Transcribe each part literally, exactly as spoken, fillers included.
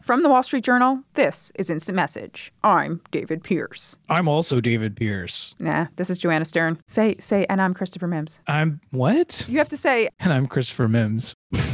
From the Wall Street Journal, this is Instant Message. I'm David Pierce. I'm also David Pierce. Nah, this is Joanna Stern. Say, say, and I'm Christopher Mims. I'm what? You have to say, and I'm Christopher Mims.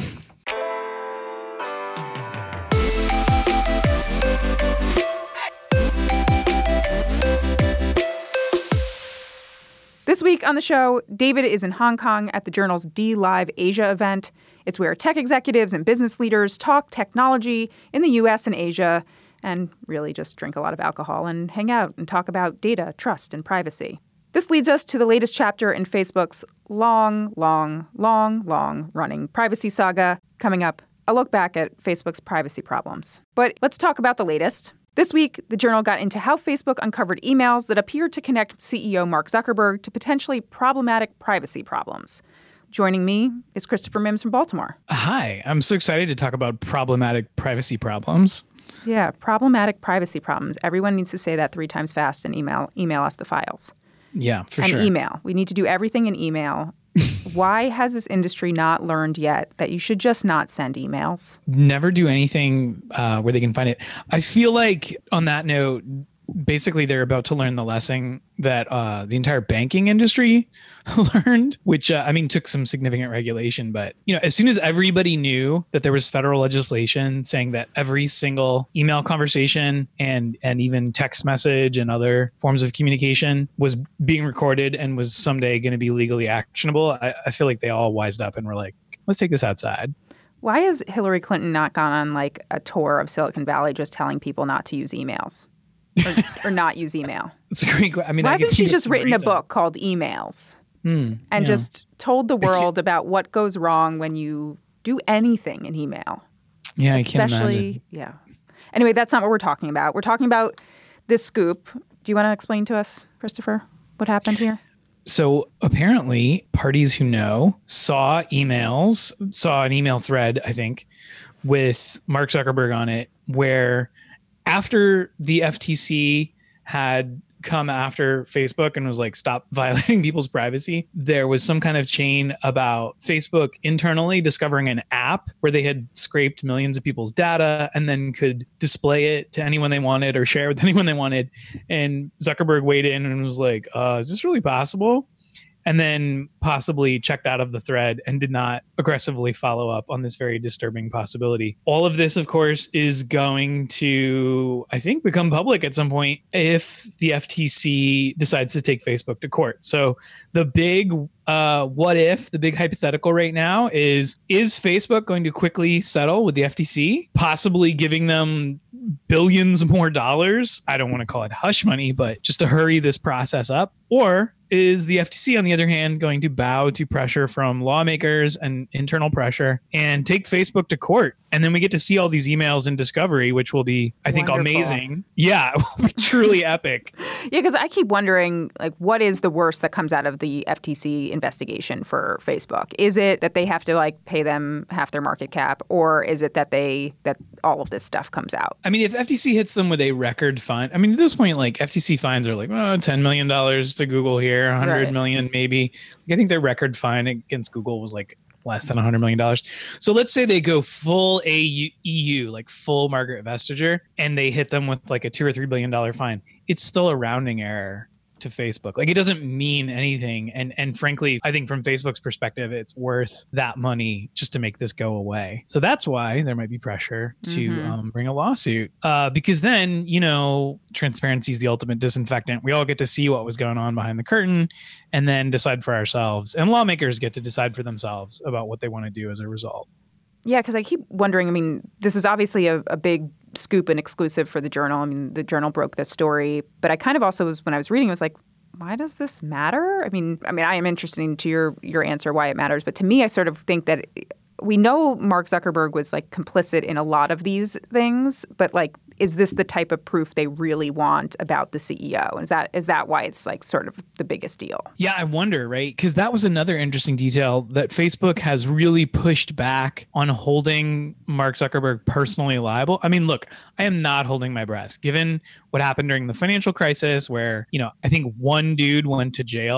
This week on the show, David is in Hong Kong at the Journal's D Live Asia event. It's where tech executives and business leaders talk technology in the U S and Asia and really just drink a lot of alcohol and hang out and talk about data, trust, and privacy. This leads us to the latest chapter in Facebook's long, long, long, long running privacy saga. Coming up, a look back at Facebook's privacy problems. But let's talk about the latest. This week, the Journal got into how Facebook uncovered emails that appeared to connect C E O Mark Zuckerberg to potentially problematic privacy problems. Joining me is Christopher Mims from Baltimore. Hi, I'm so excited to talk about problematic privacy problems. Yeah, problematic privacy problems. Everyone needs to say that three times fast and email email us the files. Yeah, for and sure. And email. We need to do everything in email. Why has this industry not learned yet that you should just not send emails? Never do anything uh, where they can find it. I feel like on that note, basically they're about to learn the lesson that uh, the entire banking industry learned, which uh, I mean took some significant regulation. But you know, as soon as everybody knew that there was federal legislation saying that every single email conversation and and even text message and other forms of communication was being recorded and was someday going to be legally actionable, I, I feel like they all wised up and were like, let's take this outside. Why has Hillary Clinton not gone on like a tour of Silicon Valley just telling people not to use emails? or, or not use email? It's a great question. I mean, why I hasn't she just written reason. a book called Emails mm, and yeah. just told the world about what goes wrong when you do anything in email? Yeah, Especially, I can imagine. Yeah. Anyway, that's not what we're talking about. We're talking about this scoop. Do you want to explain to us, Christopher, what happened here? So apparently, parties who know saw emails, saw an email thread, I think, with Mark Zuckerberg on it, where after the F T C had come after Facebook and was like, stop violating people's privacy, there was some kind of chain about Facebook internally discovering an app where they had scraped millions of people's data and then could display it to anyone they wanted or share with anyone they wanted. And Zuckerberg weighed in and was like, uh, is this really possible? And then possibly checked out of the thread and did not aggressively follow up on this very disturbing possibility. All of this, of course, is going to, I think, become public at some point if the F T C decides to take Facebook to court. So the big uh, what if, the big hypothetical right now is, is Facebook going to quickly settle with the F T C, possibly giving them billions more dollars? I don't want to call it hush money, but just to hurry this process up. Or is the F T C, on the other hand, going to bow to pressure from lawmakers and internal pressure and take Facebook to court? And then we get to see all these emails in discovery, which will be, I think, Wonderful. amazing. Yeah, it will be truly epic. Yeah, because I keep wondering, like, what is the worst that comes out of the F T C investigation for Facebook? Is it that they have to, like, pay them half their market cap? Or is it that they that all of this stuff comes out? I mean, if F T C hits them with a record fine, I mean, at this point, like, F T C fines are like, oh, ten million dollars to Google here, one hundred Right. million maybe. Like, I think their record fine against Google was like less than one hundred million dollars. So let's say they go full E U, like full Margaret Vestager, and they hit them with like a two or three billion dollar fine. It's still a rounding error to Facebook. Like, it doesn't mean anything. And and frankly, I think from Facebook's perspective, it's worth that money just to make this go away. So that's why there might be pressure to Mm-hmm. um, bring a lawsuit. Uh, because then, you know, transparency is the ultimate disinfectant. We all get to see what was going on behind the curtain and then decide for ourselves. And lawmakers get to decide for themselves about what they want to do as a result. Yeah, because I keep wondering, I mean, this was obviously a, a big scoop and exclusive for the Journal. I mean, the Journal broke this story. But I kind of also was, when I was reading, I was like, why does this matter? I mean, I mean, I am interested into your your answer why it matters. But to me, I sort of think that we know Mark Zuckerberg was like complicit in a lot of these things, but like, is this the type of proof they really want about the C E O? Is that is that why it's like sort of the biggest deal? Yeah, I wonder, right? Because that was another interesting detail that Facebook has really pushed back on holding Mark Zuckerberg personally liable. I mean, look, I am not holding my breath. Given what happened during the financial crisis where, you know, I think one dude went to jail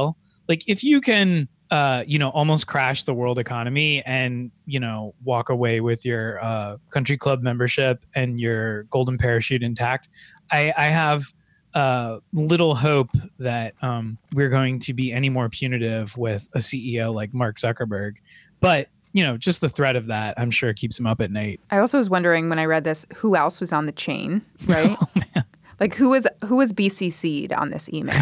Like if you can, uh, you know, almost crash the world economy and, you know, walk away with your uh, country club membership and your golden parachute intact, I, I have uh, little hope that um, we're going to be any more punitive with a C E O like Mark Zuckerberg. But, you know, just the threat of that, I'm sure keeps him up at night. I also was wondering when I read this, who else was on the chain, right? Oh, man. Like who was who was B C C'd on this email?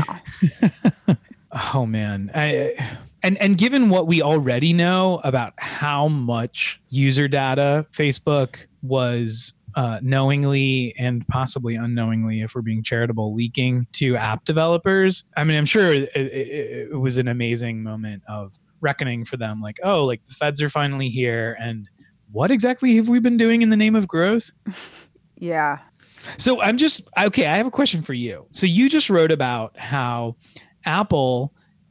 Oh, man. I, and, and given what we already know about how much user data Facebook was uh, knowingly and possibly unknowingly, if we're being charitable, leaking to app developers, I mean, I'm sure it, it, it was an amazing moment of reckoning for them. Like, oh, like the feds are finally here. And what exactly have we been doing in the name of growth? Yeah. So I'm just, okay, I have a question for you. So you just wrote about how Apple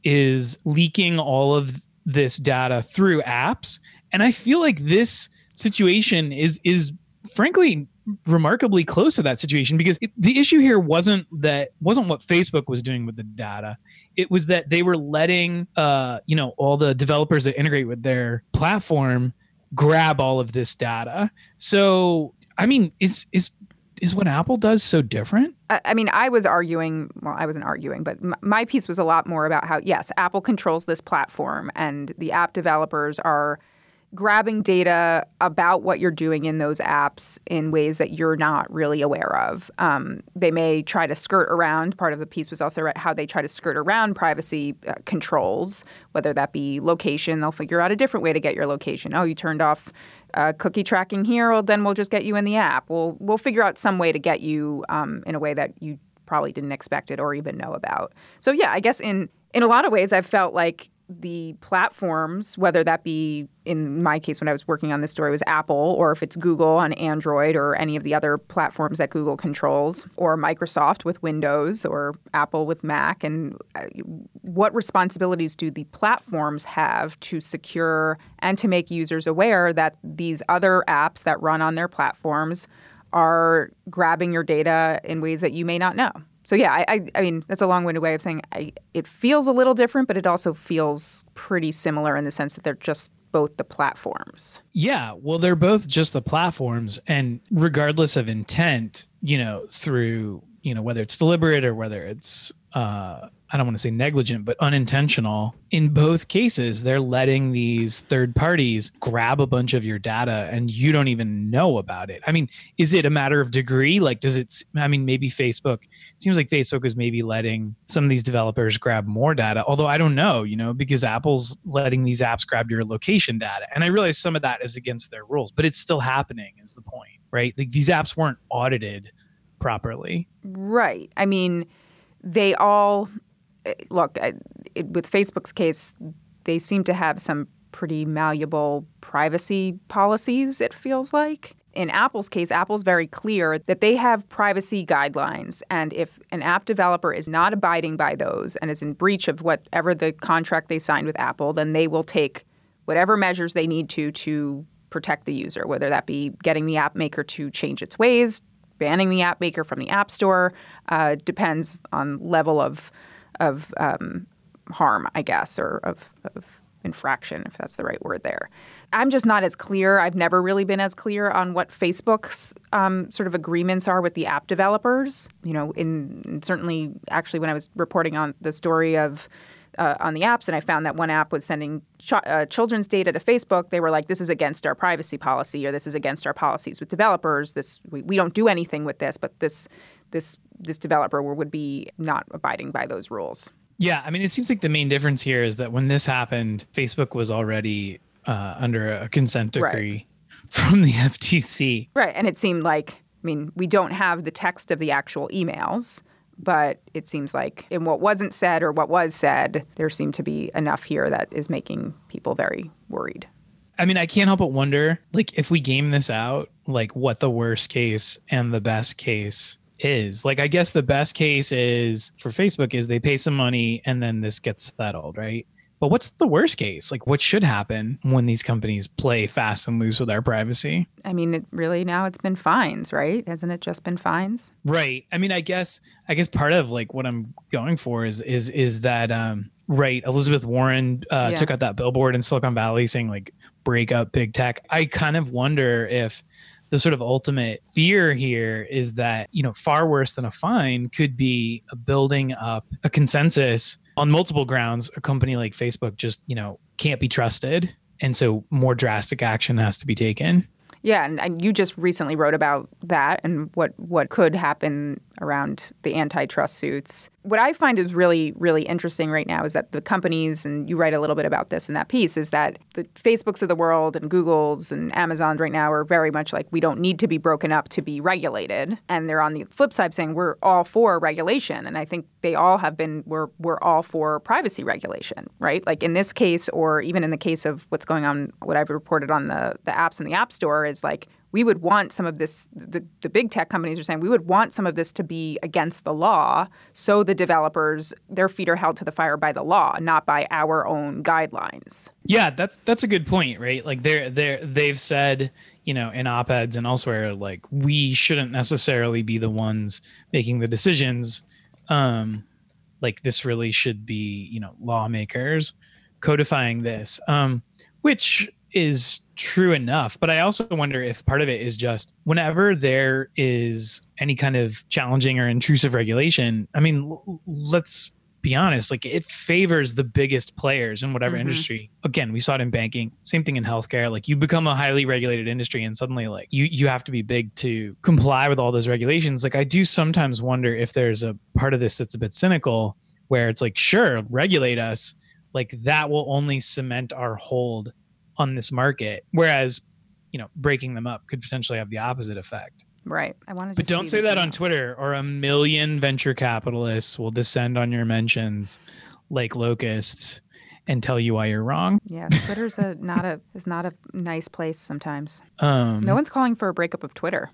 is leaking all of this data through apps. And I feel like this situation is, is frankly, remarkably close to that situation, because it, the issue here wasn't that wasn't what Facebook was doing with the data. It was that they were letting, uh, you know, all the developers that integrate with their platform grab all of this data. So, I mean, is, is, is what Apple does so different? I mean, I was arguing, well, I wasn't arguing, but m- my piece was a lot more about how, yes, Apple controls this platform and the app developers are grabbing data about what you're doing in those apps in ways that you're not really aware of. Um, they may try to skirt around. Part of the piece was also how they try to skirt around privacy uh, controls, whether that be location. They'll figure out a different way to get your location. Oh, you turned off uh, cookie tracking here. Well, then we'll just get you in the app. We'll we'll figure out some way to get you um, in a way that you probably didn't expect it or even know about. So yeah, I guess in in a lot of ways, I've felt like the platforms, whether that be in my case when I was working on this story was Apple, or if it's Google on Android or any of the other platforms that Google controls, or Microsoft with Windows or Apple with Mac, and what responsibilities do the platforms have to secure and to make users aware that these other apps that run on their platforms are grabbing your data in ways that you may not know? So yeah, I, I, I mean, that's a long-winded way of saying I, it feels a little different, but it also feels pretty similar in the sense that they're just both the platforms. Yeah, well, they're both just the platforms, and regardless of intent, you know, through, you know, whether it's deliberate or whether it's, uh, I don't want to say negligent, but unintentional, in both cases, they're letting these third parties grab a bunch of your data and you don't even know about it. I mean, is it a matter of degree? Like, does it, I mean, maybe Facebook, it seems like Facebook is maybe letting some of these developers grab more data, although I don't know, you know, because Apple's letting these apps grab your location data. And I realize some of that is against their rules, but it's still happening is the point, right? Like these apps weren't audited properly. Right. I mean, they all, look, it, with Facebook's case, they seem to have some pretty malleable privacy policies, it feels like. In Apple's case, Apple's very clear that they have privacy guidelines. And if an app developer is not abiding by those and is in breach of whatever the contract they signed with Apple, then they will take whatever measures they need to to protect the user, whether that be getting the app maker to change its ways, banning the app maker from the App Store, uh, depends on level of of um, harm, I guess, or of, of infraction, if that's the right word there. I'm just not as clear. I've never really been as clear on what Facebook's um, sort of agreements are with the app developers. You know, in, in certainly, actually, when I was reporting on the story of Uh, on the apps, and I found that one app was sending ch- uh, children's data to Facebook. They were like, this is against our privacy policy, or this is against our policies with developers. This we, we don't do anything with this, but this this this developer would be not abiding by those rules. Yeah, I mean, it seems like the main difference here is that when this happened, Facebook was already uh, under a consent decree right. from the F T C. Right, and it seemed like, I mean, we don't have the text of the actual emails, but it seems like in what wasn't said or what was said, there seemed to be enough here that is making people very worried. I mean, I can't help but wonder, like, if we game this out, like what the worst case and the best case is. Like, I guess the best case is for Facebook is they pay some money and then this gets settled, right? But what's the worst case? Like, what should happen when these companies play fast and loose with our privacy? I mean, it really now it's been fines, right? Hasn't it just been fines? Right. I mean, I guess I guess part of like what I'm going for is is is that um, right. Elizabeth Warren uh, Yeah. took out that billboard in Silicon Valley saying like break up big tech. I kind of wonder if the sort of ultimate fear here is that, you know, far worse than a fine could be a building up a consensus on multiple grounds. A company like Facebook just, you know, can't be trusted. And so more drastic action has to be taken. Yeah, and, and you just recently wrote about that and what, what could happen around the antitrust suits. What I find is really, really interesting right now is that the companies, and you write a little bit about this in that piece, is that the Facebooks of the world and Googles and Amazons right now are very much like, we don't need to be broken up to be regulated. And they're on the flip side saying we're all for regulation. And I think they all have been, we're, we're all for privacy regulation, right? Like in this case, or even in the case of what's going on, what I've reported on the, the apps in the App Store is like, we would want some of this, the, the big tech companies are saying, we would want some of this to be against the law so the developers, their feet are held to the fire by the law, not by our own guidelines. Yeah, that's that's a good point, right? Like they're they're they've said, you know, in op-eds and elsewhere, like we shouldn't necessarily be the ones making the decisions. Um, like this really should be, you know, lawmakers codifying this, um, which is true enough. But I also wonder if part of it is just whenever there is any kind of challenging or intrusive regulation, I mean, l- let's be honest, like it favors the biggest players in whatever Mm-hmm. industry. Again, we saw it in banking, same thing in healthcare. Like you become a highly regulated industry and suddenly like you, you have to be big to comply with all those regulations. Like I do sometimes wonder if there's a part of this that's a bit cynical where it's like, sure, regulate us. Like that will only cement our hold on this market, whereas, you know, breaking them up could potentially have the opposite effect. Right. I wanted to But don't say that on Twitter, or a million venture capitalists will descend on your mentions like locusts and tell you why you're wrong. Yeah, Twitter's a not a is not a nice place sometimes. Um, No one's calling for a breakup of Twitter.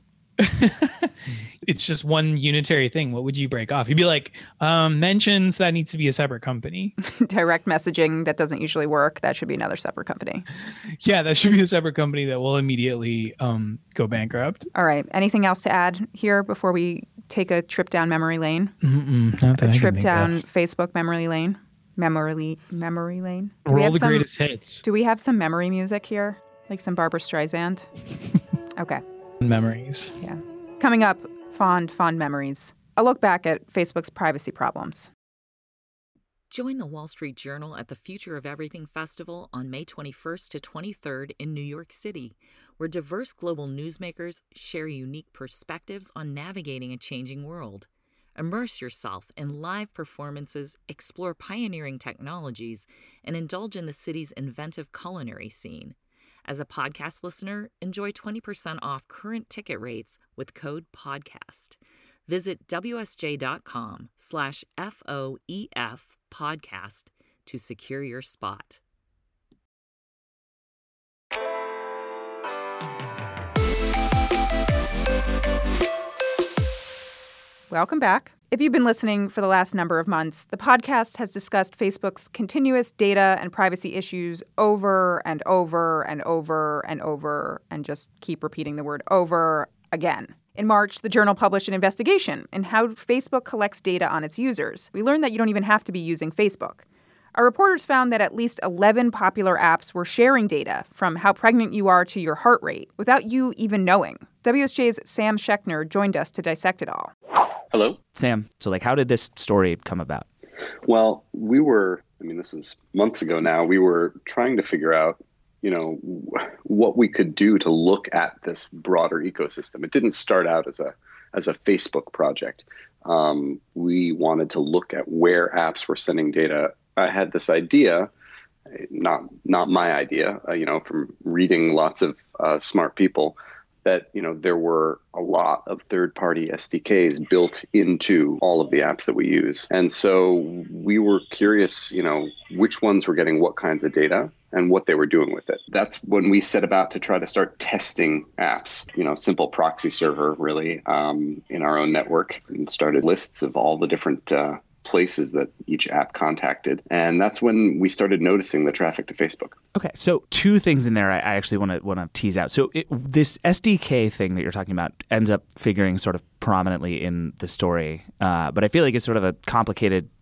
It's just one unitary thing. What would you break off? You'd be like, um, mentions, that needs to be a separate company. Direct messaging, that doesn't usually work. That should be another separate company. Yeah, that should be a separate company that will immediately um, go bankrupt. All right. Anything else to add here before we take a trip down memory lane? Mm-mm, not that A I can trip think down of. Facebook memory lane? Memory memory lane? Do we Roll have the some- greatest hits. Do we have some memory music here? Like some Barbra Streisand? Okay. Memories. Yeah. Coming up, fond, fond memories. A look back at Facebook's privacy problems. Join the Wall Street Journal at the Future of Everything Festival on May twenty-first to twenty-third in New York City, where diverse global newsmakers share unique perspectives on navigating a changing world. Immerse yourself in live performances, explore pioneering technologies, and indulge in the city's inventive culinary scene. As a podcast listener, enjoy twenty percent off current ticket rates with code PODCAST. Visit wsj.com slash F-O-E-F podcast to secure your spot. Welcome back. If you've been listening for the last number of months, the podcast has discussed Facebook's continuous data and privacy issues over and over and over and over, and just keep repeating the word over again. In March, the Journal published an investigation in how Facebook collects data on its users. We learned that you don't even have to be using Facebook. Our reporters found that at least eleven popular apps were sharing data from how pregnant you are to your heart rate without you even knowing. W S J's Sam Schechner joined us to dissect it all. Hello? Sam, so like how did this story come about? Well, we were, I mean, this is months ago now, we were trying to figure out, you know, what we could do to look at this broader ecosystem. It didn't start out as a as a Facebook project. Um, we wanted to look at where apps were sending data. I had this idea, not not my idea, uh, you know, from reading lots of uh, smart people, that, you know, there were a lot of third-party S D Ks built into all of the apps that we use. And so we were curious, you know, which ones were getting what kinds of data and what they were doing with it. That's when we set about to try to start testing apps, you know, simple proxy server, really, um, in our own network, and started lists of all the different uh, places that each app contacted. And that's when we started noticing the traffic to Facebook. Okay, so two things in there I, I actually want to want to tease out. So it, this S D K thing that you're talking about ends up figuring sort of prominently in the story, uh, but I feel like it's sort of a complicated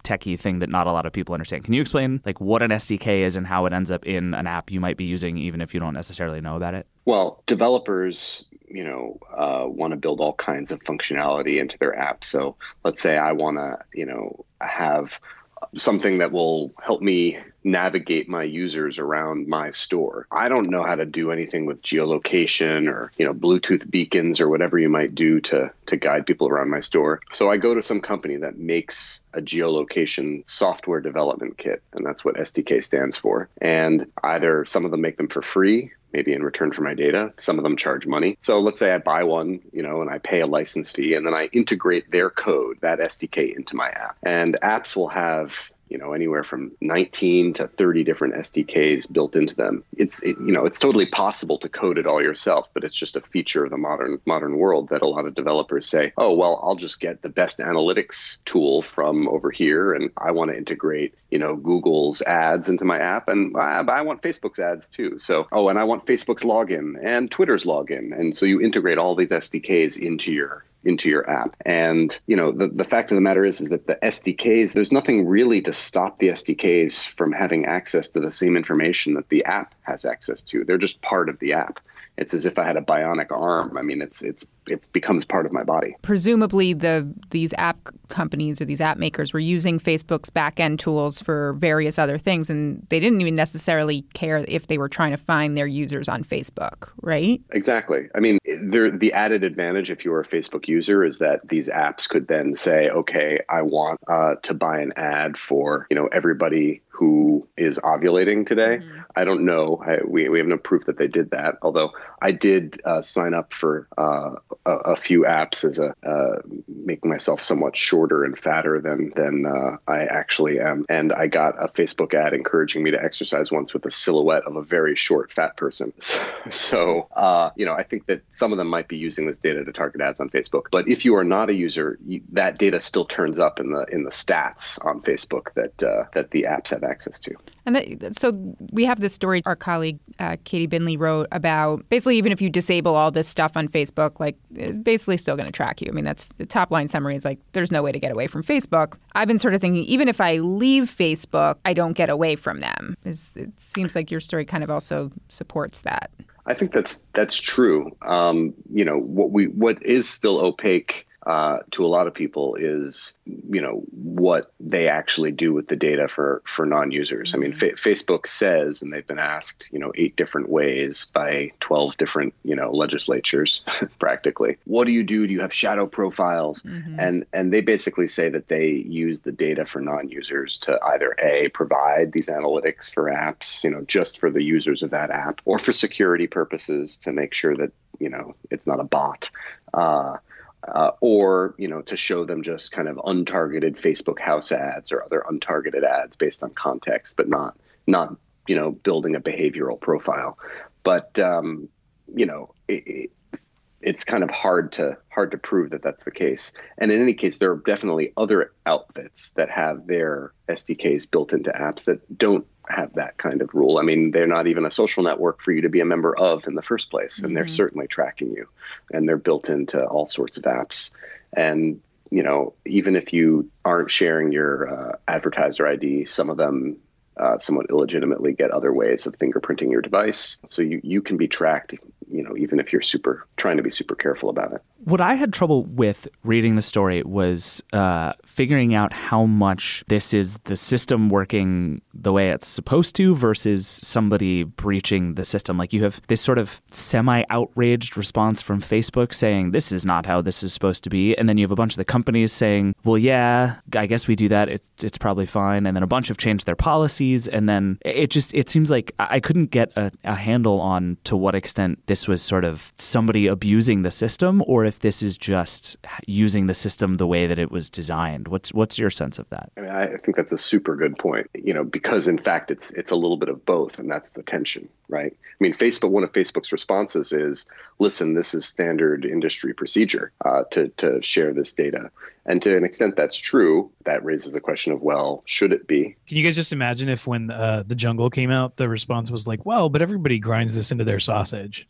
techie thing that not a lot of people understand. Can you explain like what an S D K is and how it ends up in an app you might be using, even if you don't necessarily know about it? Well, developers, you know, uh, want to build all kinds of functionality into their app. So let's say I want to, you know, have something that will help me navigate my users around my store. I don't know how to do anything with geolocation or, you know, Bluetooth beacons or whatever you might do to to guide people around my store. So I go to some company that makes a geolocation software development kit, and that's what S D K stands for. And either some of them make them for free, maybe in return for my data. Some of them charge money. So let's say I buy one, you know, and I pay a license fee, and then I integrate their code, that S D K, into my app. And apps will have, you know, anywhere from nineteen to thirty different S D Ks built into them. It's, it, you know, it's totally possible to code it all yourself, but it's just a feature of the modern modern world that a lot of developers say, oh, well, I'll just get the best analytics tool from over here, and I want to integrate, you know, Google's ads into my app, and I, I want Facebook's ads too. So, oh, and I want Facebook's login and Twitter's login. And so you integrate all these S D Ks into your into your app. And, you know, the, the fact of the matter is, is that the S D Ks, there's nothing really to stop the S D Ks from having access to the same information that the app has access to. They're just part of the app. It's as if I had a bionic arm. I mean, it's it's it becomes part of my body. Presumably, the these app companies or these app makers were using Facebook's back-end tools for various other things, and they didn't even necessarily care if they were trying to find their users on Facebook, right? Exactly. I mean, the added advantage if you're a Facebook user is that these apps could then say, okay, I want uh, to buy an ad for, you know, everybody who is ovulating today. Mm-hmm. I don't know. I, we, we have no proof that they did that, although I did uh, sign up for uh, a, a few apps as a uh, making myself somewhat shorter and fatter than than uh, I actually am. And I got a Facebook ad encouraging me to exercise once with a silhouette of a very short, fat person. So, so uh, you know, I think that some of them might be using this data to target ads on Facebook. But if you are not a user, you, that data still turns up in the in the stats on Facebook that uh, that the apps have access to. And that, so we have this story our colleague uh, Katie Binley wrote about basically even if you disable all this stuff on Facebook, like it's basically still going to track you. I mean, that's the top line summary is like there's no way to get away from Facebook. I've been sort of thinking even if I leave Facebook, I don't get away from them. It's, it seems like your story kind of also supports that. I think that's that's true. Um, you know, what we what is still opaque Uh, to a lot of people is, you know, what they actually do with the data for, for non-users. Mm-hmm. I mean, fa- Facebook says, and they've been asked, you know, eight different ways by twelve different, you know, legislatures, practically. What do you do? Do you have shadow profiles? Mm-hmm. And and they basically say that they use the data for non-users to either A, provide these analytics for apps, you know, just for the users of that app, or for security purposes to make sure that, you know, it's not a bot. Uh, Uh, or, you know, to show them just kind of untargeted Facebook house ads or other untargeted ads based on context, but not, not you know, building a behavioral profile. But, um, you know, it, it, it's kind of hard to hard to prove that that's the case. And in any case, there are definitely other outfits that have their S D Ks built into apps that don't have that kind of rule. I mean, they're not even a social network for you to be a member of in the first place. And mm-hmm. they're certainly tracking you, and they're built into all sorts of apps. And, you know, even if you aren't sharing your uh, advertiser I D, some of them uh, somewhat illegitimately get other ways of fingerprinting your device. So you, you can be tracked, you know, even if you're super trying to be super careful about it. What I had trouble with reading the story was uh, figuring out how much this is the system working the way it's supposed to versus somebody breaching the system. Like you have this sort of semi-outraged response from Facebook saying, this is not how this is supposed to be. And then you have a bunch of the companies saying, well, yeah, I guess we do that. It's, it's probably fine. And then a bunch have changed their policies. And then it just, it seems like I couldn't get a, a handle on to what extent this was sort of somebody abusing the system or if this is just using the system the way that it was designed. What's what's your sense of that? I mean, I think that's a super good point, you know, because in fact, it's it's a little bit of both. And that's the tension, right? I mean, Facebook, one of Facebook's responses is, listen, this is standard industry procedure uh, to, to share this data. And to an extent, that's true. That raises the question of, well, should it be? Can you guys just imagine if when uh, The Jungle came out, the response was like, well, but everybody grinds this into their sausage.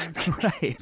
Right.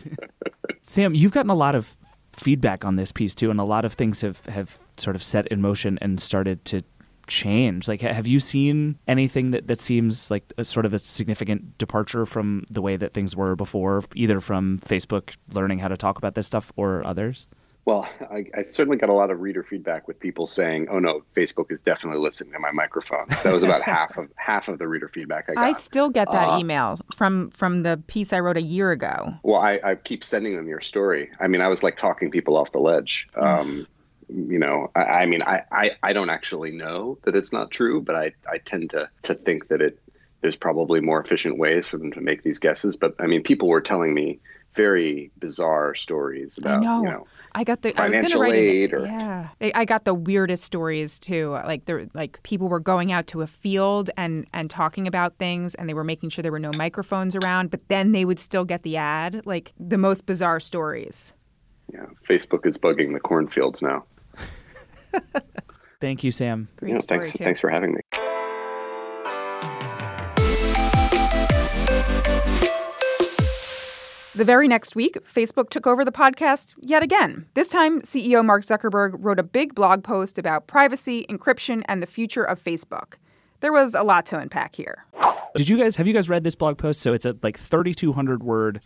Sam, you've gotten a lot of feedback on this piece too, and a lot of things have, have sort of set in motion and started to change? Like, have you seen anything that, that seems like a sort of a significant departure from the way that things were before, either from Facebook learning how to talk about this stuff or others? Well, I, I certainly got a lot of reader feedback with people saying, "Oh no, Facebook is definitely listening to my microphone." That was about half of half of the reader feedback I got. I still get that uh, email from from the piece I wrote a year ago. Well, I, I keep sending them your story. I mean, I was like talking people off the ledge. Um, you know, I, I mean, I, I, I don't actually know that it's not true, but I, I tend to to think that it there's probably more efficient ways for them to make these guesses. But I mean, people were telling me very bizarre stories about, I know. you know, I got the financial I was gonna write aid it, or yeah. I I got the weirdest stories too. Like there, like people were going out to a field and and talking about things, and they were making sure there were no microphones around. But then they would still get the ad. Like the most bizarre stories. Yeah, Facebook is bugging the cornfields now. Thank you, Sam. Great Yeah, story thanks. too. Thanks for having me. The very next week, Facebook took over the podcast yet again. This time, C E O Mark Zuckerberg wrote a big blog post about privacy, encryption, and the future of Facebook. There was a lot to unpack here. Did you guys have you guys read this blog post? So it's a like thirty-two hundred word,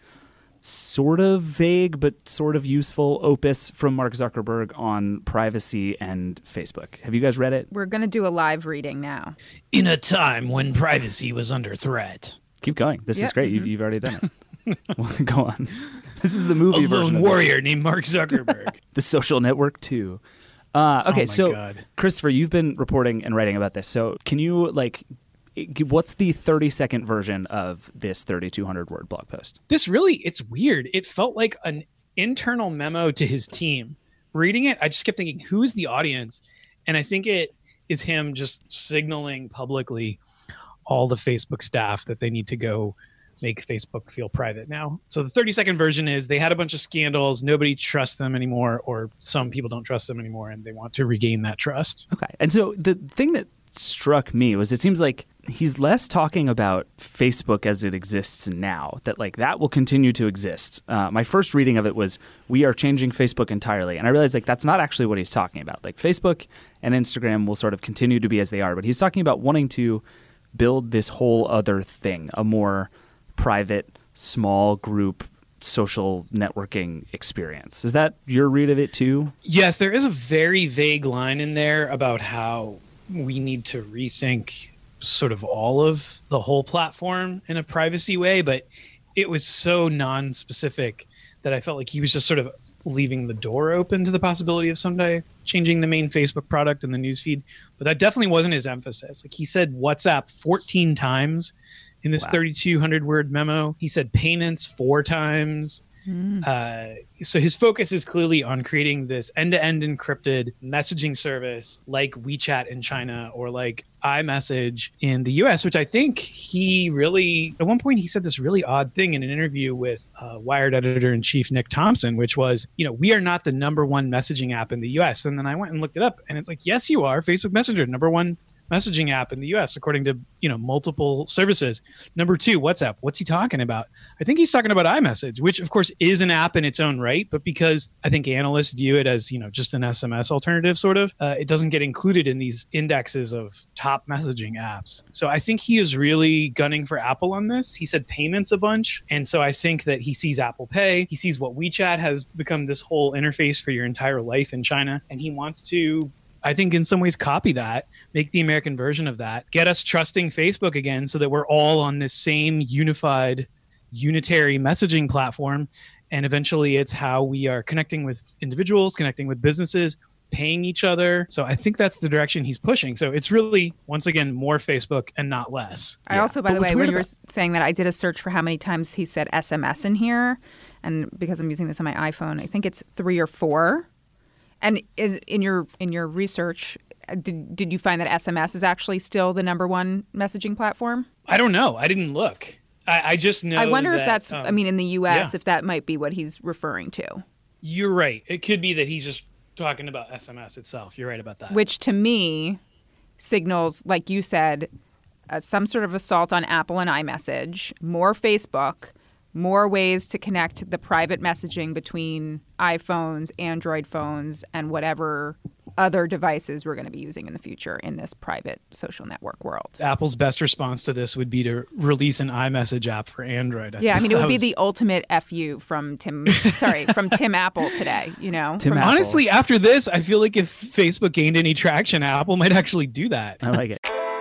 sort of vague but sort of useful opus from Mark Zuckerberg on privacy and Facebook. Have you guys read it? We're going to do a live reading now. In a time when privacy was under threat. Keep going. This Yep. is great. You, you've already done it. Well, go on. This is the movie A version lone of warrior this. named Mark Zuckerberg. The Social Network two. Uh, okay, Oh my so God. Christopher, you've been reporting and writing about this. So can you like, what's the thirty second version of this thirty-two hundred word blog post? This really, it's weird. It felt like an internal memo to his team. Reading it, I just kept thinking, who is the audience? And I think it is him just signaling publicly all the Facebook staff that they need to go make Facebook feel private now. So the thirty second version is they had a bunch of scandals. Nobody trusts them anymore, or some people don't trust them anymore, and they want to regain that trust. Okay. And so the thing that struck me was it seems like he's less talking about Facebook as it exists now, that like that will continue to exist. Uh, my first reading of it was we are changing Facebook entirely. And I realized like that's not actually what he's talking about. Like Facebook and Instagram will sort of continue to be as they are, but he's talking about wanting to build this whole other thing, a more private, small group social networking experience. Is that your read of it too? Yes, there is a very vague line in there about how we need to rethink sort of all of the whole platform in a privacy way, but it was so non-specific that I felt like he was just sort of leaving the door open to the possibility of someday changing the main Facebook product and the newsfeed. But that definitely wasn't his emphasis. Like he said WhatsApp fourteen times in this Wow. thirty-two hundred word memo. He said payments four times. Mm. Uh, so his focus is clearly on creating this end-to-end encrypted messaging service like WeChat in China or like iMessage in the U S, which I think he really, at one point he said this really odd thing in an interview with uh, Wired editor-in-chief Nick Thompson, which was, you know, we are not the number one messaging app in the U S. And then I went and looked it up and it's like, yes, you are. Facebook Messenger, number one messaging app in the U S, according to, you know, multiple services. Number two, WhatsApp. What's he talking about? I think he's talking about iMessage, which of course is an app in its own right, but because I think analysts view it as, you know, just an S M S alternative sort of, uh, it doesn't get included in these indexes of top messaging apps. So I think he is really gunning for Apple on this. He said payments a bunch. And so I think that he sees Apple Pay. He sees what WeChat has become this whole interface for your entire life in China. And he wants to, I think in some ways copy that, make the American version of that, get us trusting Facebook again so that we're all on this same unified, unitary messaging platform. And eventually it's how we are connecting with individuals, connecting with businesses, paying each other. So I think that's the direction he's pushing. So it's really, once again, more Facebook and not less. I Yeah. also, by But the what's way, weird when you were about- saying that, I did a search for how many times he said S M S in here. And because I'm using this on my iPhone, I think it's three or four. And is in your in your research, did, did you find that S M S is actually still the number one messaging platform? I don't know. I didn't look. I, I just know I wonder that, if that's, um, I mean, in the U S, yeah. if that might be what he's referring to. You're right. It could be that he's just talking about S M S itself. You're right about that. Which to me signals, like you said, uh, some sort of assault on Apple and iMessage, more Facebook, more ways to connect the private messaging between iPhones, Android phones, and whatever other devices we're going to be using in the future in this private social network world. Apple's best response to this would be to release an iMessage app for Android. I yeah, I mean, it would was... be the ultimate F U from Tim, sorry, from Tim Apple today, you know? Tim from Apple. Honestly, after this, I feel like if Facebook gained any traction, Apple might actually do that. I like it.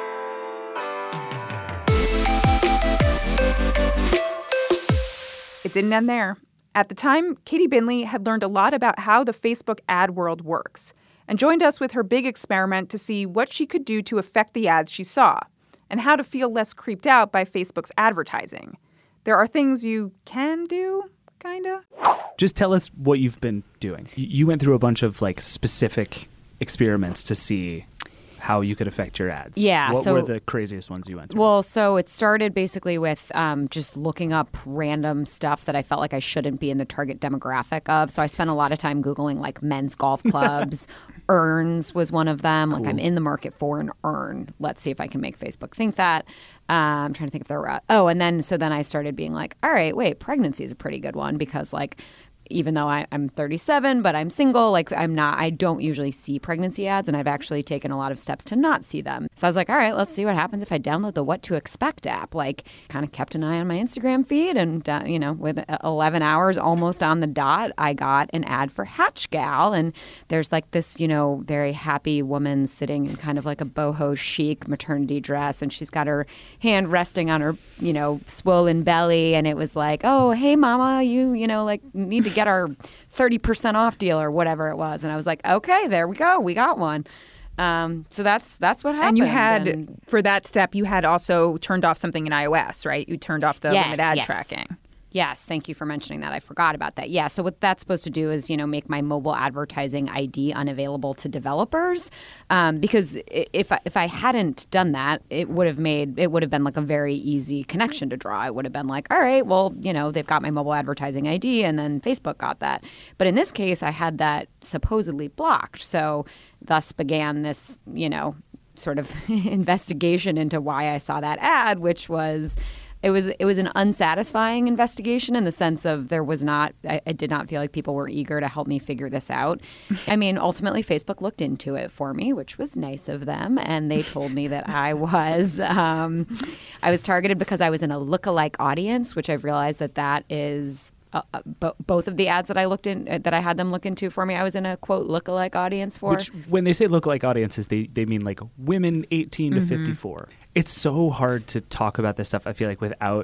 It didn't end there. At the time, Katie Binley had learned a lot about how the Facebook ad world works and joined us with her big experiment to see what she could do to affect the ads she saw and how to feel less creeped out by Facebook's advertising. There are things you can do, kinda. Just tell us what you've been doing. You went through a bunch of like specific experiments to see how you could affect your ads. Yeah. What so, were the craziest ones you went through? Well, so it started basically with um, just looking up random stuff that I felt like I shouldn't be in the target demographic of. So I spent a lot of time Googling like men's golf clubs. Urns was one of them. Cool. Like I'm in the market for an urn. Let's see if I can make Facebook think that. Uh, I'm trying to think if there were. Oh, and then so then I started being like, all right, wait, pregnancy is a pretty good one because like even though I, I'm thirty-seven, but I'm single, like I'm not, I don't usually see pregnancy ads, and I've actually taken a lot of steps to not see them. So I was like, all right, let's see what happens if I download the What to Expect app. Like kind of kept an eye on my Instagram feed, and uh, you know, with eleven hours almost on the dot, I got an ad for Hatch Gal, and there's like this, you know, very happy woman sitting in kind of like a boho chic maternity dress, and she's got her hand resting on her, you know, swollen belly, and it was like, oh, hey, mama, you, you know, like need to get our thirty percent off deal or whatever it was. And I was like, okay, there we go. We got one. Um, so that's that's what happened. And you had, and, for that step, you had also turned off something in iOS, right? You turned off the yes, limit ad yes. tracking. Yes, thank you for mentioning that. I forgot about that. Yeah, so what that's supposed to do is, you know, make my mobile advertising I D unavailable to developers. Um, because if I, if I hadn't done that, it would have made it would have been like a very easy connection to draw. It would have been like, all right, well, you know, they've got my mobile advertising I D, and then Facebook got that. But in this case, I had that supposedly blocked. So thus began this, you know, sort of investigation into why I saw that ad, which was. It was it was an unsatisfying investigation in the sense of there was not I, I did not feel like people were eager to help me figure this out. I mean, ultimately, Facebook looked into it for me, which was nice of them, and they told me that I was um, I was targeted because I was in a lookalike audience, which I've realized that that is. Uh, bo- both of the ads that I looked in, uh, that I had them look into for me, I was in a quote lookalike audience for. Which, when they say lookalike audiences, they they mean like women eighteen to fifty-four. It's so hard to talk about this stuff. I feel like without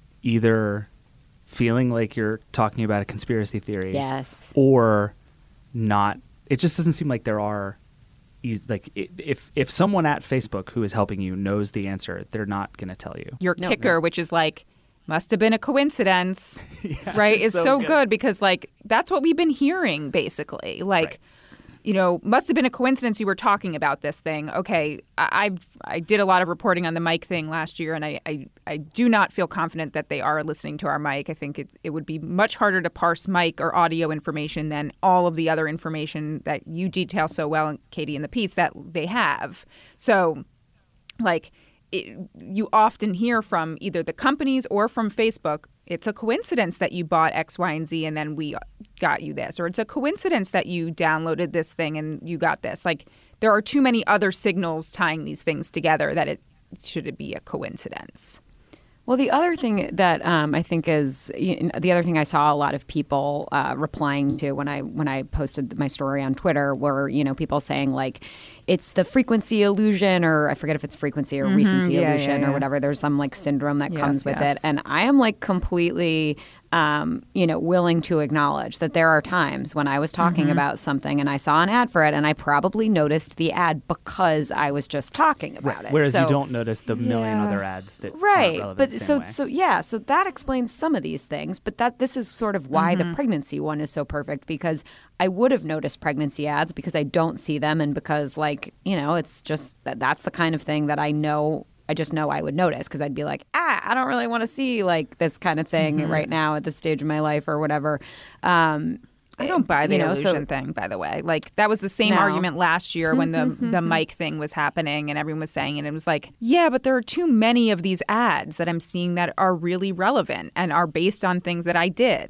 either feeling like you're talking about a conspiracy theory, yes, or not. It just doesn't seem like there are. Like if if someone at Facebook who is helping you knows the answer, they're not going to tell you. Your No, kicker, no. which is like, must have been a coincidence, Yeah, right, is so so good. good. because, like, that's what we've been hearing, basically. Like, Right. you know, must have been a coincidence you were talking about this thing. Okay, I I've, I did a lot of reporting on the mic thing last year, and I, I, I do not feel confident that they are listening to our mic. I think it, it would be much harder to parse mic or audio information than all of the other information that you detail so well, Katie, in the piece that they have. So, like... It, you often hear from either the companies or from Facebook, it's a coincidence that you bought X, Y, and Z and then we got you this. Or it's a coincidence that you downloaded this thing and you got this. Like, there are too many other signals tying these things together that it should it be a coincidence. Well, the other thing that um, I think is you know, the other thing I saw a lot of people uh, replying to when I when I posted my story on Twitter were, you know, people saying like it's the frequency illusion, or I forget if it's frequency or mm-hmm. recency yeah, illusion yeah, yeah. or whatever. There's some like syndrome that Yes, comes with yes. it. And I am like completely, um, you know, willing to acknowledge that there are times when I was talking mm-hmm. about something and I saw an ad for it and I probably noticed the ad because I was just talking about Right. it. Whereas So- you don't notice the million Yeah. other ads that Right, aren't relevant but the same so way. so yeah, so that explains some of these things. But that this is sort of why Mm-hmm. the pregnancy one is so perfect, because I would have noticed pregnancy ads because I don't see them, and because like you know, it's just that that's the kind of thing that I know. I just know I would notice because I'd be like, ah, I don't really want to see like this kind of thing Mm-hmm. right now at this stage of my life or whatever. Um, I don't buy the you know, so- illusion thing, by the way. Like, that was the same No. argument last year when the the mic thing was happening and everyone was saying it. It was like, yeah, but there are too many of these ads that I'm seeing that are really relevant and are based on things that I did.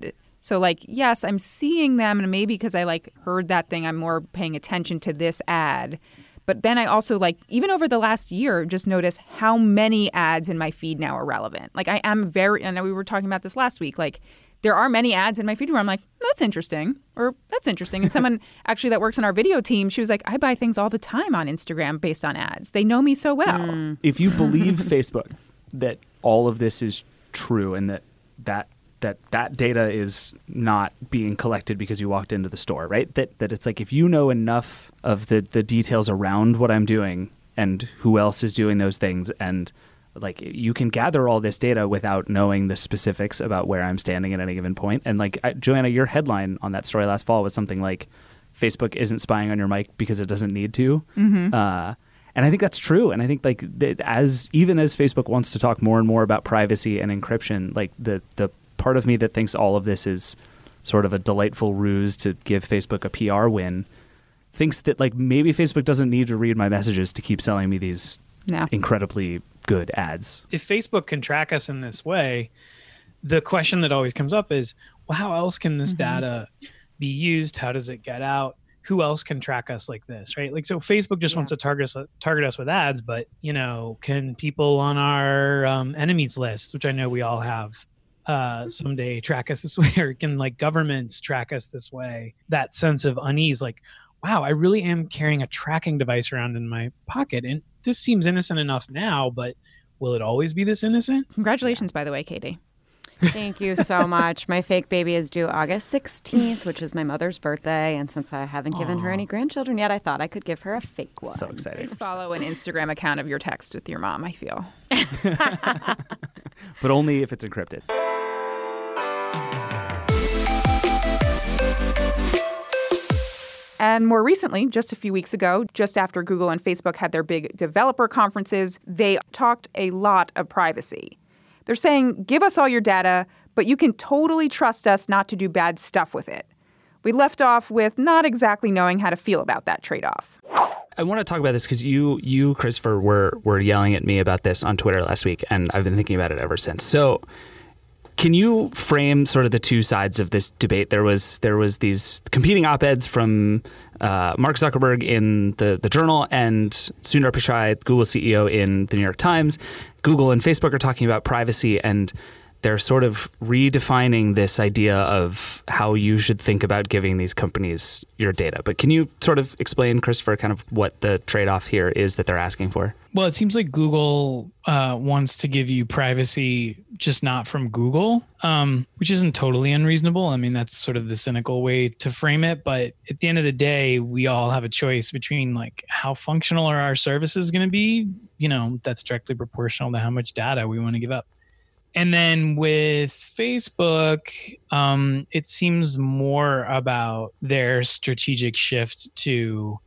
So like, yes, I'm seeing them, and maybe because I like heard that thing, I'm more paying attention to this ad. But then I also like, even over the last year, just notice how many ads in my feed now are relevant. Like I am very, and we were talking about this last week, like there are many ads in my feed where I'm like, that's interesting, or that's interesting. And someone actually that works in our video team, she was like, I buy things all the time on Instagram based on ads. They know me so well. Mm. If you believe Facebook that all of this is true and that that that that data is not being collected because you walked into the store, right? That that it's like if you know enough of the, the details around what I'm doing and who else is doing those things, and like you can gather all this data without knowing the specifics about where I'm standing at any given point. And like I, Joanna, your headline on that story last fall was something like Facebook isn't spying on your mic because it doesn't need to. Mm-hmm. Uh, and I think that's true. And I think like that as even as Facebook wants to talk more and more about privacy and encryption, like the the part of me that thinks all of this is sort of a delightful ruse to give Facebook a P R win thinks that like maybe Facebook doesn't need to read my messages to keep selling me these no. incredibly good ads. If Facebook can track us in this way, the question that always comes up is, well, how else can this mm-hmm. data be used? How does it get out? Who else can track us like this, right? Like, so Facebook just yeah. wants to target us, target us with ads, but, you know, can people on our um, enemies list, which I know we all have, uh, someday track us this way, or can like governments track us this way? That sense of unease, like, wow, I really am carrying a tracking device around in my pocket. And this seems innocent enough now, but will it always be this innocent? Congratulations, by the way, Katie. Thank you so much. My fake baby is due August sixteenth, which is my mother's birthday. And since I haven't given Aww. her any grandchildren yet, I thought I could give her a fake one. So excited. I follow an Instagram account of your text with your mom, I feel. But only if it's encrypted. And more recently, just a few weeks ago, just after Google and Facebook had their big developer conferences, they talked a lot of privacy. They're saying, give us all your data, but you can totally trust us not to do bad stuff with it. We left off with not exactly knowing how to feel about that trade-off. I want to talk about this because you, you, Christopher, were were yelling at me about this on Twitter last week, and I've been thinking about it ever since. So can you frame sort of the two sides of this debate? There was there was these competing op-eds from uh, Mark Zuckerberg in the, the Journal and Sundar Pichai, Google C E O, in the New York Times. Google and Facebook are talking about privacy, and they're sort of redefining this idea of how you should think about giving these companies your data. But can you sort of explain, Christopher, kind of what the trade-off here is that they're asking for? Well, it seems like Google uh, wants to give you privacy, just not from Google, um, which isn't totally unreasonable. I mean, that's sort of the cynical way to frame it. But at the end of the day, we all have a choice between like how functional are our services going to be? You know, that's directly proportional to how much data we want to give up. And then with Facebook, um, it seems more about their strategic shift to,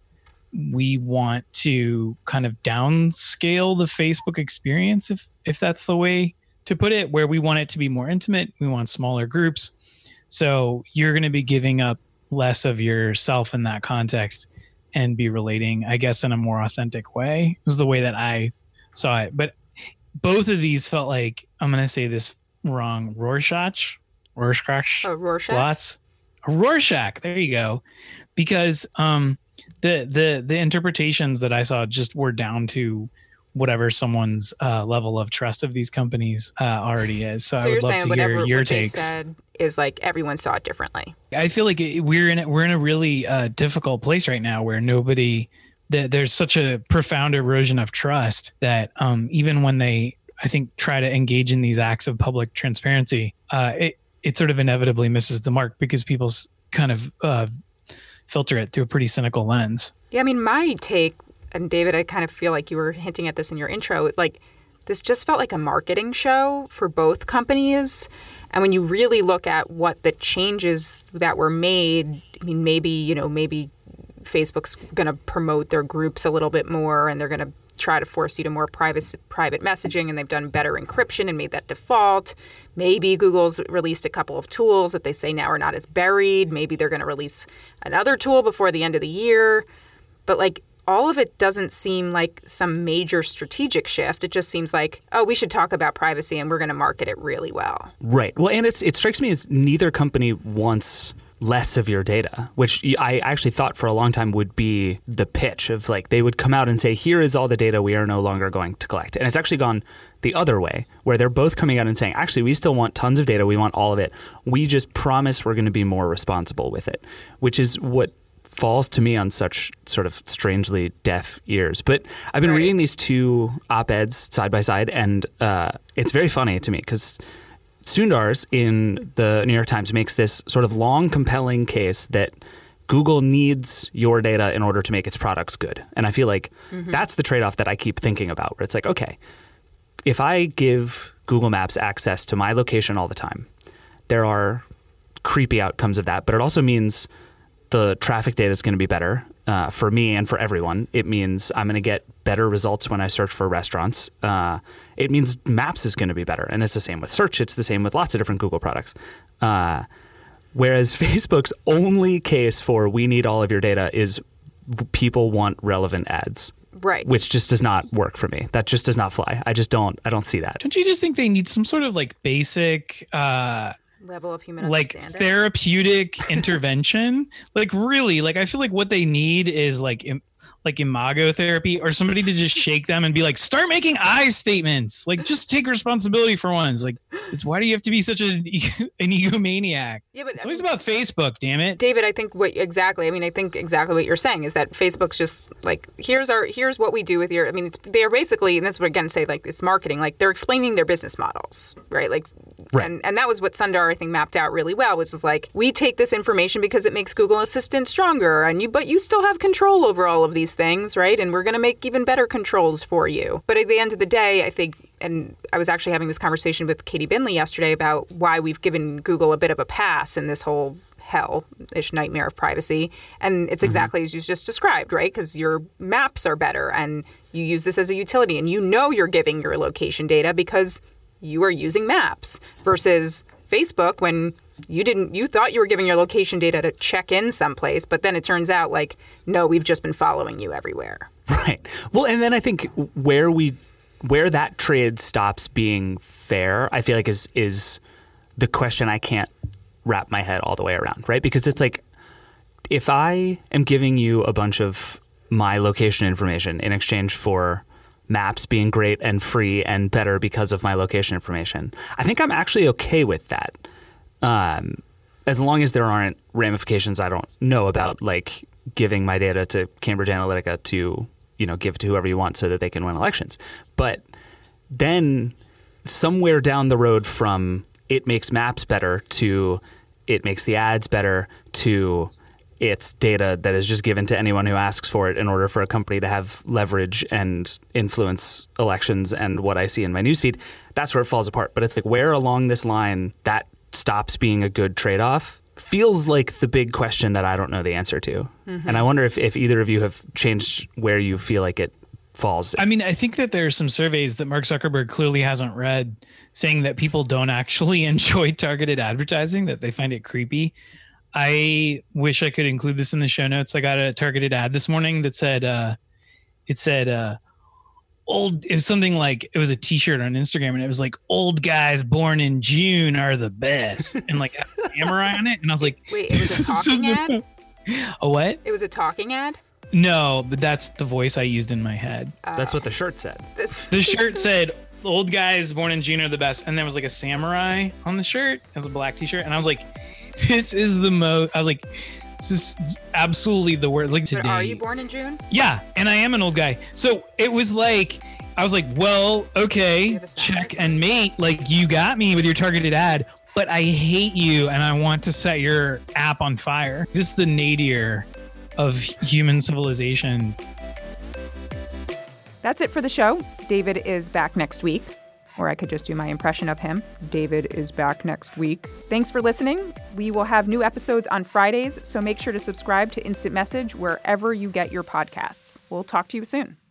we want to kind of downscale the Facebook experience, if if that's the way to put it, where we want it to be more intimate. We want smaller groups. So you're going to be giving up less of yourself in that context and be relating, I guess, in a more authentic way. It was the way that I saw it. But both of these felt like, I'm going to say this wrong, Rorschach, Rorschach, oh, Rorschach, lots, Rorschach. There you go. Because um, the the the interpretations that I saw just were down to whatever someone's uh, level of trust of these companies uh, already is. So, so I would you're love saying to whatever hear your what takes. They said is like everyone saw it differently. I feel like it, we're in a, we're in a really uh, difficult place right now where nobody. There's such a profound erosion of trust that um, even when they, I think, try to engage in these acts of public transparency, uh, it, it sort of inevitably misses the mark because people kind of uh, filter it through a pretty cynical lens. Yeah, I mean, my take, and David, I kind of feel like you were hinting at this in your intro, like this just felt like a marketing show for both companies. And when you really look at what the changes that were made, I mean, maybe, you know, maybe Facebook's going to promote their groups a little bit more, and they're going to try to force you to more private private messaging, and they've done better encryption and made that default. Maybe Google's released a couple of tools that they say now are not as buried. Maybe they're going to release another tool before the end of the year. But like all of it doesn't seem like some major strategic shift. It just seems like, oh, we should talk about privacy and we're going to market it really well. Right. Well, and it's it strikes me as neither company wants less of your data, which I actually thought for a long time would be the pitch of like they would come out and say, here is all the data we are no longer going to collect. And it's actually gone the other way, where they're both coming out and saying, actually, we still want tons of data. We want all of it. We just promise we're going to be more responsible with it, which is what falls to me on such sort of strangely deaf ears. But I've been right. reading these two op-eds side by side, and uh, it's very funny to me because Sundars in the New York Times makes this sort of long, compelling case that Google needs your data in order to make its products good. And I feel like mm-hmm. that's the trade-off that I keep thinking about, where it's like, okay, if I give Google Maps access to my location all the time, there are creepy outcomes of that, but it also means the traffic data is going to be better uh, for me and for everyone. It means I'm going to get better results when I search for restaurants. Uh, it means Maps is going to be better. And it's the same with search. It's the same with lots of different Google products. Uh, whereas Facebook's only case for we need all of your data is people want relevant ads. Right. Which just does not work for me. That just does not fly. I just don't, I don't see that. Don't you just think they need some sort of like basic, uh, level of human like understanding? Therapeutic intervention? Like really, like I feel like what they need is like im- like imago therapy, or somebody to just shake them and be like, start making I statements. Like just take responsibility for once. Like it's why do you have to be such an, an egomaniac? Yeah, but it's I always mean, about Facebook, damn it. David, I think what exactly, I mean, I think exactly what you're saying is that Facebook's just like, here's our, here's what we do with your, I mean, it's, they're basically, and that's what again say, like it's marketing, like they're explaining their business models, right? Like, right. and, and that was what Sundar, I think, mapped out really well, which is like, we take this information because it makes Google Assistant stronger, and you, but you still have control over all of these things, right? And we're going to make even better controls for you. But at the end of the day, I think, and I was actually having this conversation with Katie Binley yesterday about why we've given Google a bit of a pass in this whole hell-ish nightmare of privacy. And it's exactly mm-hmm. as you just described, right? Because your maps are better and you use this as a utility and you know you're giving your location data because you are using maps versus Facebook when you didn't, you thought you were giving your location data to check in someplace, but then it turns out like, no, we've just been following you everywhere. Right. Well, and then I think where we, where that trade stops being fair, I feel like is, is the question I can't wrap my head all the way around, right? Because it's like, if I am giving you a bunch of my location information in exchange for Maps being great and free and better because of my location information, I think I'm actually okay with that. Um, as long as there aren't ramifications I don't know about, like giving my data to Cambridge Analytica to, you know, give to whoever you want so that they can win elections. But then somewhere down the road from it makes Maps better to it makes the ads better to it's data that is just given to anyone who asks for it in order for a company to have leverage and influence elections and what I see in my newsfeed, that's where it falls apart. But it's like where along this line that stops being a good trade-off feels like the big question that I don't know the answer to. Mm-hmm. And I wonder if, if either of you have changed where you feel like it falls. I mean, I think that there are some surveys that Mark Zuckerberg clearly hasn't read saying that people don't actually enjoy targeted advertising, that they find it creepy. I wish I could include this in the show notes. I got a targeted ad this morning that said, uh, it said, uh, old, it was something like, it was a t-shirt on Instagram and it was like, old guys born in June are the best. And like, had a samurai on it. And I was like, wait, it was a talking ad? A what? It was a talking ad? No, but that's the voice I used in my head. Uh, that's what the shirt said. The shirt said, old guys born in June are the best. And there was like a samurai on the shirt. It was a black t-shirt. And I was like, this is the most, I was like, this is absolutely the worst. Like today. But are you born in June? Yeah. And I am an old guy. So it was like, I was like, well, okay, check and mate. Like you got me with your targeted ad, but I hate you and I want to set your app on fire. This is the nadir of human civilization. That's it for the show. David is back next week. Or I could just do my impression of him. David is back next week. Thanks for listening. We will have new episodes on Fridays, so make sure to subscribe to Instant Message wherever you get your podcasts. We'll talk to you soon.